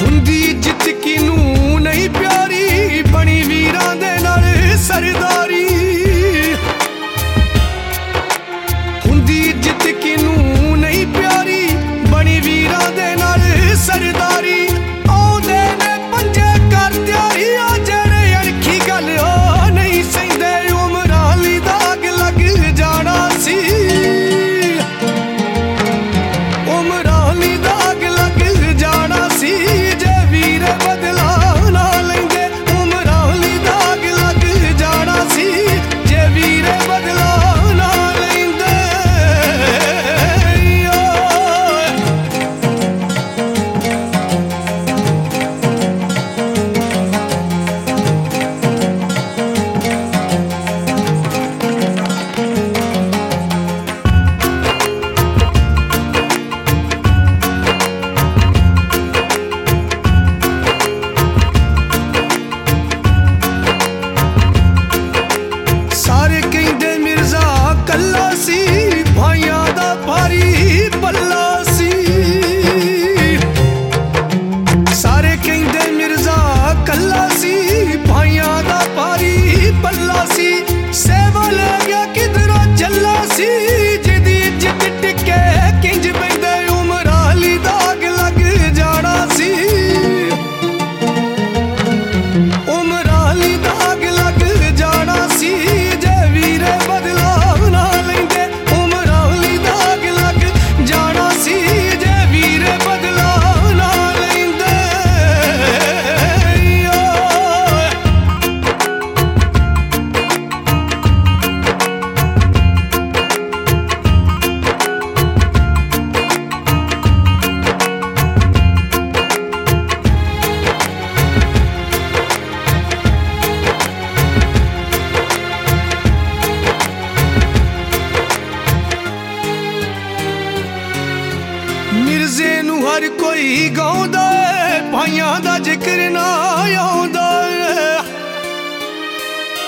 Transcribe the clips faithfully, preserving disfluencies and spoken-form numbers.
हुंदी जित किनू नहीं प्यारी बनी वीरां दे नाल सरदारी। हुंदी जित किनू नहीं प्यारी बनी वीरां दे नाल सरदारी। आउंदे ने पंजे कर त्यारी आ जेड़े अणखी गल ओ नहीं सहिंदे उमरां ली दाग लग जाना सी। उमरां ली दाग लग जाना सी जे वीर बदला ना लेंदे। उमरां ली दाग लग जाना सी जे वीर बदला ना लेंदे। सारे कहंदे मिर्जा कल्ला सी भाइयां दा भारी पल्ला सी। सारे कहंदे मिर्जा कल्ला सी भाइयां दा भारी पल्ला सी। सेवा ले गया किधरों चला सी जिदी इज्जत टिके किंज पैंदे उमरां ली दाग लग जाना सी। उमरां ली दाग लग जाना सी जे वीर बदला ना लेंदे। उमरां ली दाग लग जाना सी जे वीर बदला ना लेंदे। मिर्जे नू हर कोई गाउंदा है भाइयां दा जिक्र ना आउंदा है।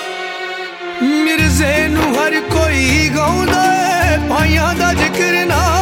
मिर्जे नू हर कोई गाउंदा है भाइयां दा जिक्र ना